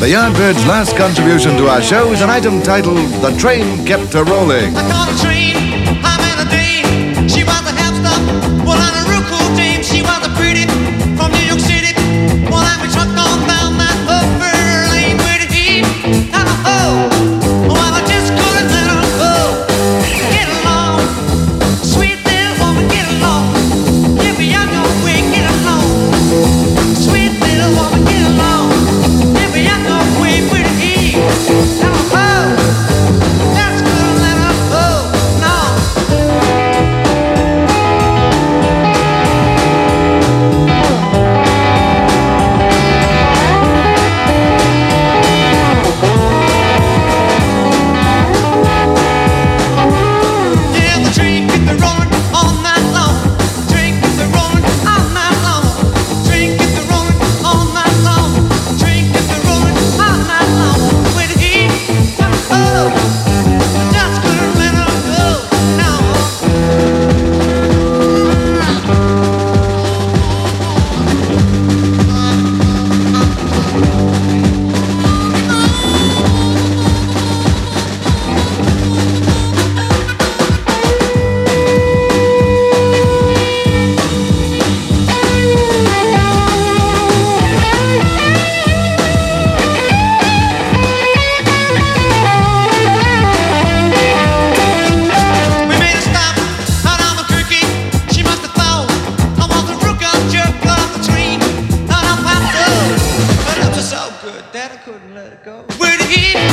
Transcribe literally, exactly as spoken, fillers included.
The Yardbirds' last contribution to our show is an item titled The Train Kept a Rolling. I caught a train, I met a dame. She was a half stop, well, I'm a real cool dame. She was a pretty from New York City. Well, I'm a truck on down that upper lane with a heat and a hoe. Well, I just couldn't let her go. Get along, sweet little woman, get along. If we are your way, get along. Sweet little woman, get along. If we are your way with a heat and a hoe. Just couldn't let her go. No. Yeah, the train kept a rolling all night long. Train kept a rolling all night long. Train kept a rolling all night long. Train kept a rolling all night long. With the heat and the oh, just couldn't let her go. No. We made a stop out on Albuquerque. She must have thought I was a rook on jerk off the train. And I popped up, but it was so good that I couldn't let it go. With the heat